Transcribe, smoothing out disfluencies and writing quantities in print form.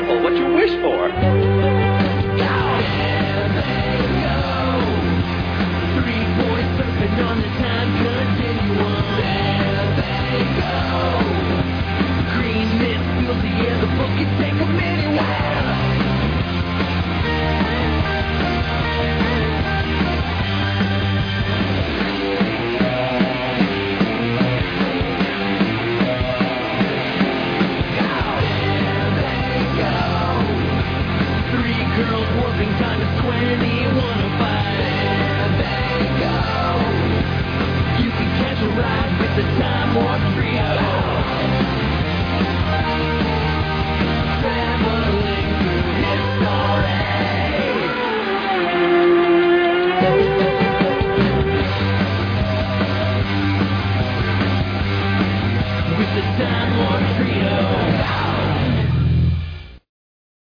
careful what you wish for. On the time continuum. There they go.